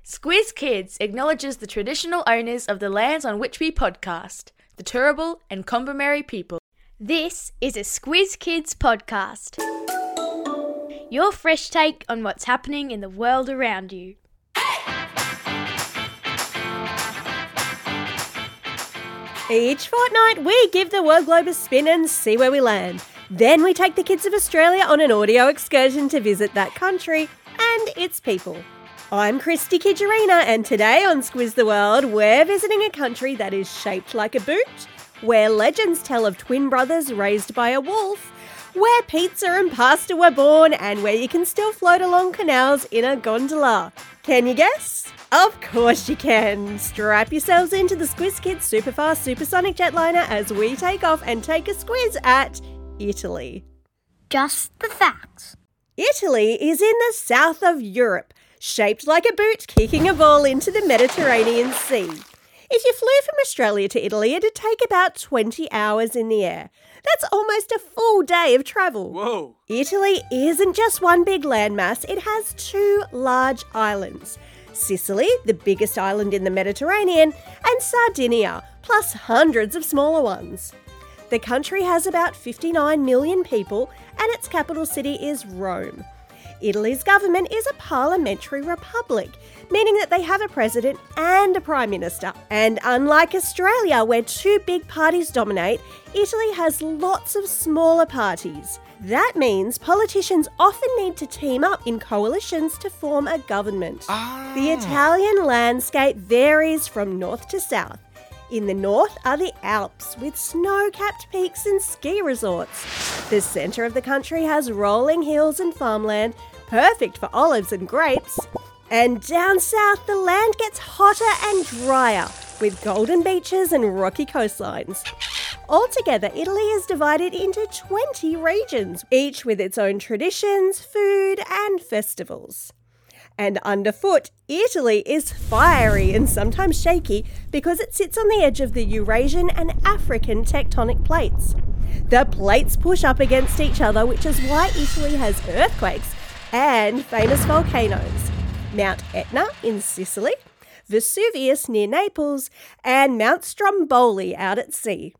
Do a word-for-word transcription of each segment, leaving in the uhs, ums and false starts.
Squiz Kids acknowledges the traditional owners of the lands on which we podcast, the Turrbal and Kombumerri people. This is a Squiz Kids podcast. Your fresh take on what's happening in the world around you. Each fortnight, we give the world globe a spin and see where we land. Then we take the kids of Australia on an audio excursion to visit that country and its people. I'm Christy Kijarina, and today on Squiz the World, we're visiting a country that is shaped like a boot, where legends tell of twin brothers raised by a wolf, where pizza and pasta were born, and where you can still float along canals in a gondola. Can you guess? Of course you can. Strap yourselves into the Squiz Kids Superfast Supersonic Jetliner as we take off and take a squiz at Italy. Just the facts. Italy is in the south of Europe, shaped like a boot kicking a ball into the Mediterranean Sea. If you flew from Australia to Italy, it'd take about twenty hours in the air. That's almost a full day of travel. Whoa! Italy isn't just one big landmass, it has two large islands. Sicily, the biggest island in the Mediterranean, and Sardinia, plus hundreds of smaller ones. The country has about fifty-nine million people, and its capital city is Rome. Italy's government is a parliamentary republic, meaning that they have a president and a prime minister. And unlike Australia, where two big parties dominate, Italy has lots of smaller parties. That means politicians often need to team up in coalitions to form a government. Ah. The Italian landscape varies from north to south. In the north are the Alps, with snow-capped peaks and ski resorts. The centre of the country has rolling hills and farmland, perfect for olives and grapes. And down south, the land gets hotter and drier, with golden beaches and rocky coastlines. Altogether, Italy is divided into twenty regions, each with its own traditions, food, and festivals. And underfoot, Italy is fiery and sometimes shaky because it sits on the edge of the Eurasian and African tectonic plates. The plates push up against each other, which is why Italy has earthquakes and famous volcanoes. Mount Etna in Sicily, Vesuvius near Naples, and Mount Stromboli out at sea.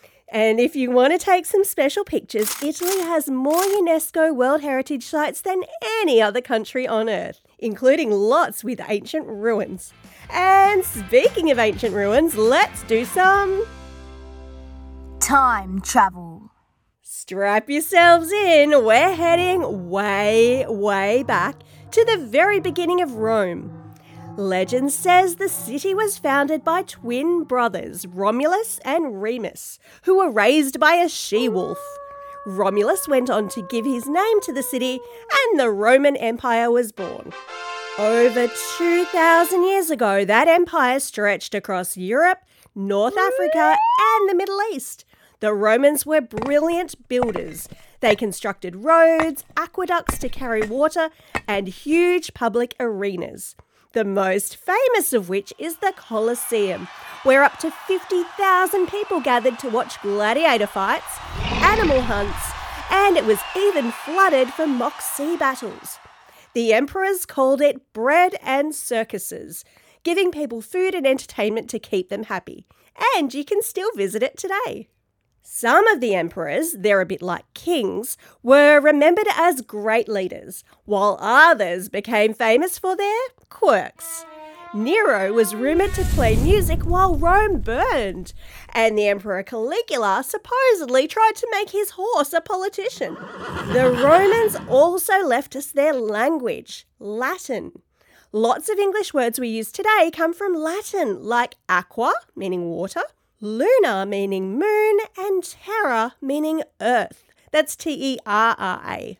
And if you want to take some special pictures, Italy has more UNESCO World Heritage Sites than any other country on Earth, including lots with ancient ruins. And speaking of ancient ruins, let's do some Time travel. Strap yourselves in. We're heading way, way back to the very beginning of Rome. Legend says the city was founded by twin brothers, Romulus and Remus, who were raised by a she-wolf. Romulus went on to give his name to the city, and the Roman Empire was born. Over two thousand years ago, that empire stretched across Europe, North Africa, and the Middle East. The Romans were brilliant builders. They constructed roads, aqueducts to carry water, and huge public arenas. The most famous of which is the Colosseum, where up to fifty thousand people gathered to watch gladiator fights, animal hunts, and it was even flooded for mock sea battles. The emperors called it bread and circuses, giving people food and entertainment to keep them happy. And you can still visit it today. Some of the emperors, they're a bit like kings, were remembered as great leaders, while others became famous for their quirks. Nero was rumoured to play music while Rome burned, and the Emperor Caligula supposedly tried to make his horse a politician. The Romans also left us their language, Latin. Lots of English words we use today come from Latin, like aqua, meaning water, Luna meaning moon, and terra meaning earth. That's T E R R A.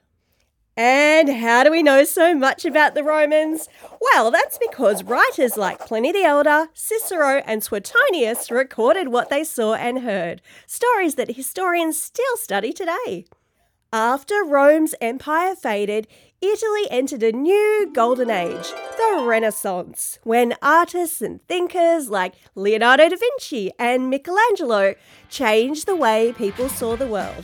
And how do we know so much about the Romans? Well, that's because writers like Pliny the Elder, Cicero, and Suetonius recorded what they saw and heard, stories that historians still study today. After Rome's empire faded, Italy entered a new golden age, the Renaissance, when artists and thinkers like Leonardo da Vinci and Michelangelo changed the way people saw the world.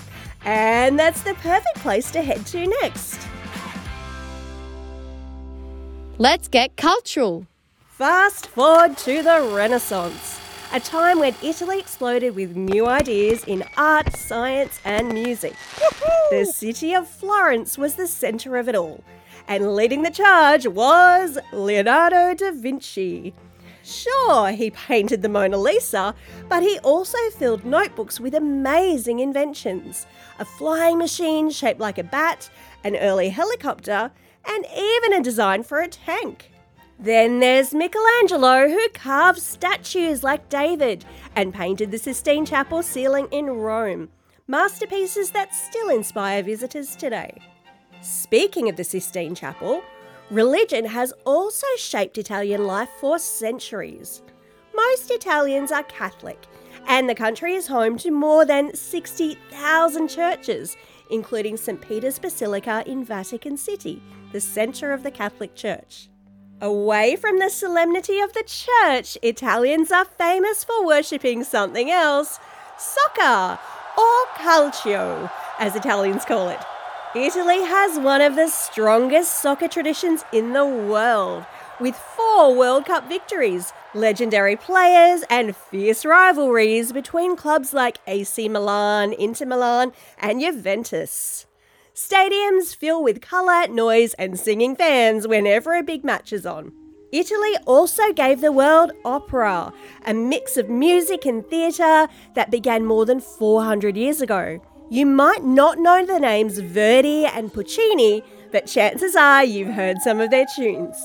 And that's the perfect place to head to next. Let's get cultural. Fast forward to the Renaissance, a time when Italy exploded with new ideas in art, science and music. The city of Florence was the centre of it all, and leading the charge was Leonardo da Vinci. Sure, he painted the Mona Lisa, but he also filled notebooks with amazing inventions. A flying machine shaped like a bat, an early helicopter, and even a design for a tank. Then there's Michelangelo, who carved statues like David and painted the Sistine Chapel ceiling in Rome. Masterpieces that still inspire visitors today. Speaking of the Sistine Chapel, religion has also shaped Italian life for centuries. Most Italians are Catholic, and the country is home to more than sixty thousand churches, including Saint Peter's Basilica in Vatican City, the centre of the Catholic Church. Away from the solemnity of the church, Italians are famous for worshipping something else, soccer, or calcio, as Italians call it. Italy has one of the strongest soccer traditions in the world, with four World Cup victories, legendary players and fierce rivalries between clubs like A C Milan, Inter Milan and Juventus. Stadiums fill with colour, noise and singing fans whenever a big match is on. Italy also gave the world opera, a mix of music and theatre that began more than four hundred years ago. You might not know the names Verdi and Puccini, but chances are you've heard some of their tunes.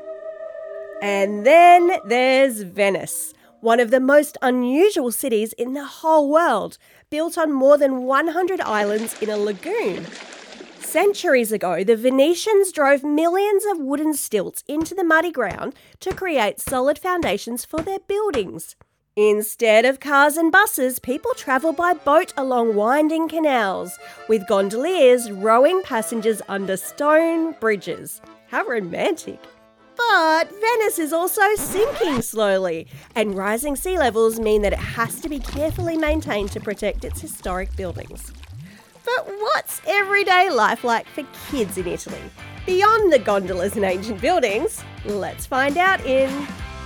And then there's Venice, one of the most unusual cities in the whole world, built on more than one hundred islands in a lagoon. Centuries ago, the Venetians drove millions of wooden stilts into the muddy ground to create solid foundations for their buildings. Instead of cars and buses, people travel by boat along winding canals, with gondoliers rowing passengers under stone bridges. How romantic! But Venice is also sinking slowly, and rising sea levels mean that it has to be carefully maintained to protect its historic buildings. But what's everyday life like for kids in Italy? Beyond the gondolas and ancient buildings, let's find out in...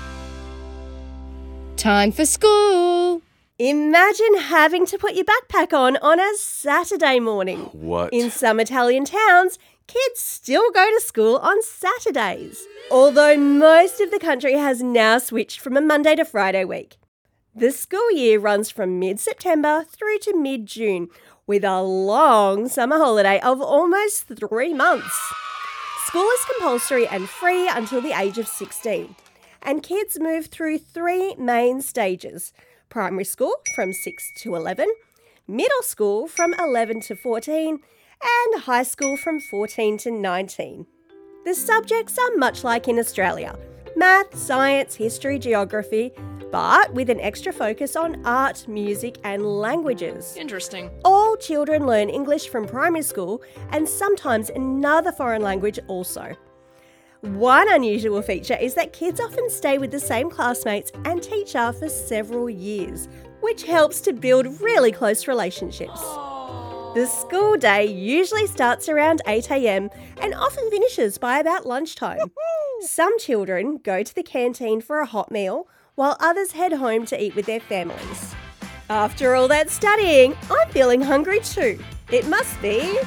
Time for school. Imagine having to put your backpack on on a Saturday morning. What? In some Italian towns, kids still go to school on Saturdays, although most of the country has now switched from a Monday to Friday week. The school year runs from mid-September through to mid-June, with a long summer holiday of almost three months. School is compulsory and free until the age of sixteen, and kids move through three main stages: primary school from six to eleven, middle school from eleven to fourteen, and high school from fourteen to nineteen. The subjects are much like in Australia: math, science, history, geography, but with an extra focus on art, music and languages. Interesting. All children learn English from primary school and sometimes another foreign language also. One unusual feature is that kids often stay with the same classmates and teacher for several years, which helps to build really close relationships. The school day usually starts around eight a.m. and often finishes by about lunchtime. Some children go to the canteen for a hot meal, while others head home to eat with their families. After all that studying, I'm feeling hungry too. It must be...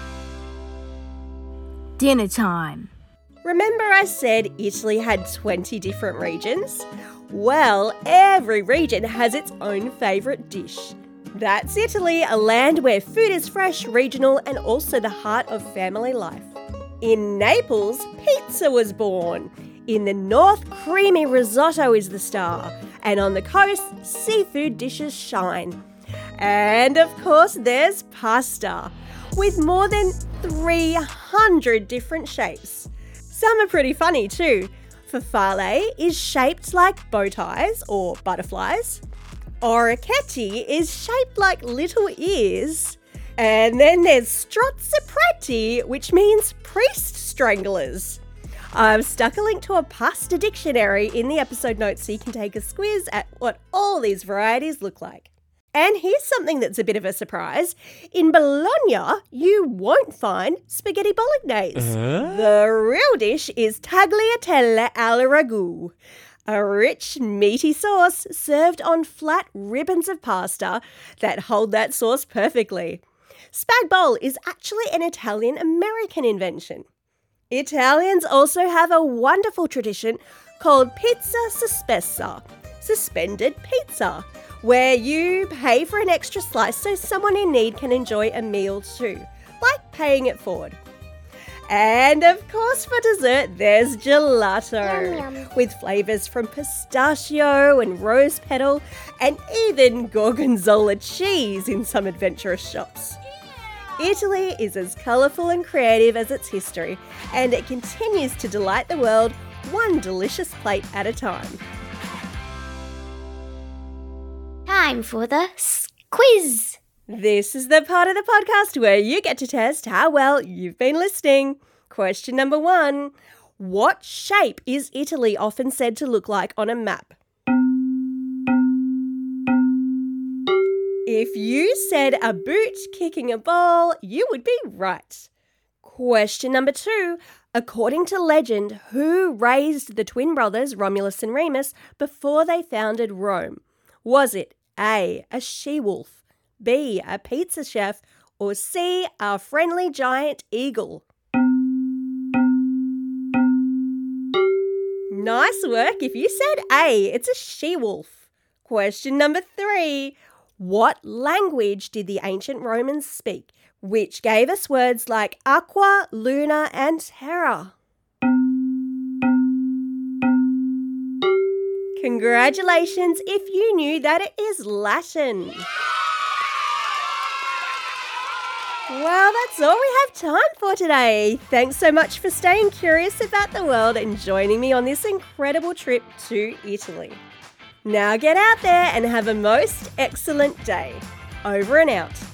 dinner time. Remember I said Italy had twenty different regions? Well, every region has its own favourite dish. That's Italy, a land where food is fresh, regional and also the heart of family life. In Naples, pizza was born. In the north, creamy risotto is the star. And on the coast, seafood dishes shine. And of course, there's pasta, with more than three hundred different shapes. Some are pretty funny too. Farfalle is shaped like bow ties or butterflies. Orecchiette is shaped like little ears. And then there's strozzipreti, which means priest stranglers. I've stuck a link to a pasta dictionary in the episode notes so you can take a squiz at what all these varieties look like. And here's something that's a bit of a surprise. In Bologna, you won't find spaghetti bolognese. Uh? The real dish is tagliatelle al ragù, a rich, meaty sauce served on flat ribbons of pasta that hold that sauce perfectly. Spag bowl is actually an Italian-American invention. Italians also have a wonderful tradition called pizza sospesa, suspended pizza, where you pay for an extra slice so someone in need can enjoy a meal too, like paying it forward. And of course for dessert, there's gelato, yum, yum. with flavours from pistachio and rose petal and even gorgonzola cheese in some adventurous shops. Italy is as colourful and creative as its history, and it continues to delight the world one delicious plate at a time. Time for the quiz. This is the part of the podcast where you get to test how well you've been listening. Question number one. What shape is Italy often said to look like on a map? If you said a boot kicking a ball, you would be right. Question number two. According to legend, who raised the twin brothers Romulus and Remus before they founded Rome? Was it A, a she-wolf, B, a pizza chef, or C, a friendly giant eagle? Nice work. If you said A, it's a she-wolf. Question number three. What language did the ancient Romans speak, which gave us words like aqua, luna, and terra? Congratulations if you knew that it is Latin. Well, that's all we have time for today. Thanks so much for staying curious about the world and joining me on this incredible trip to Italy. Now get out there and have a most excellent day. Over and out.